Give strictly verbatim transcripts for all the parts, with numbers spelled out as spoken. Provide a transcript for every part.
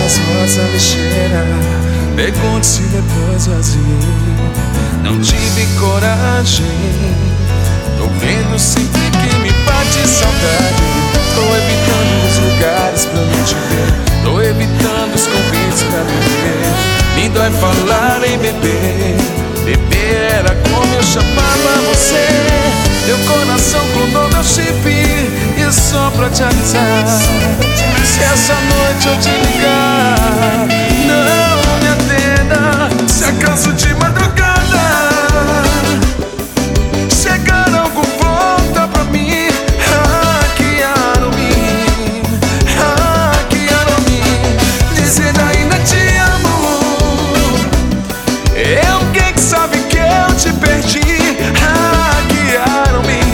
das nossa lixeira. Pergunte se depois vazio. Não tive coragem. Tô vendo sempre que me bate saudade. Tô evitando os lugares pra não te ver. Tô evitando os convites pra beber. Me dói falar em beber. Beber era como eu chamava você. Teu coração clonou meu chip. E só pra te avisar, se essa noite eu te ligar, não me atenda. Se acaso de madrugada chegar algo, volta pra mim. Hackearam-me, hackearam-me, dizendo ainda te amo. Eu quem sabe que eu te perdi. Hackearam-me,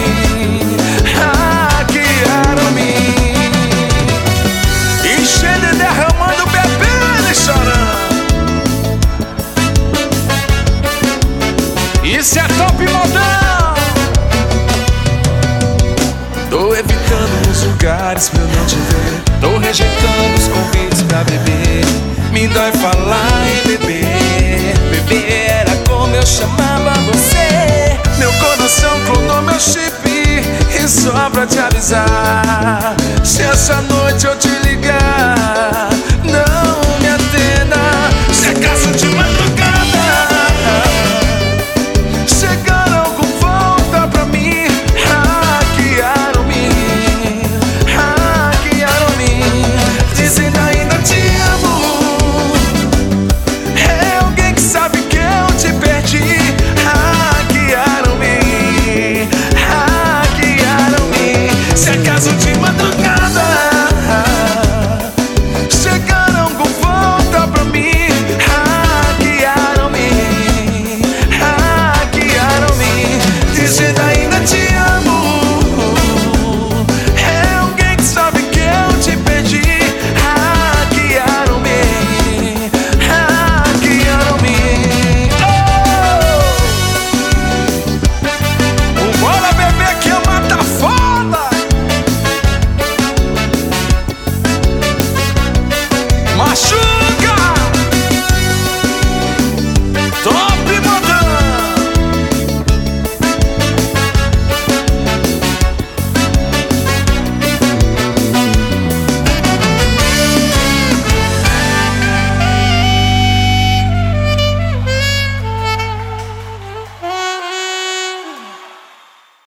hackearam-me. Enchendo e derramando, bebendo e chorando. Isso é top modão. Tô evitando os lugares pra eu não te ver. Tô rejeitando os convites pra beber. Me dói falar em beber. Beber era como eu chamava você. Meu coração clonou meu chip. E só pra te avisar, se essa noite eu te ligar,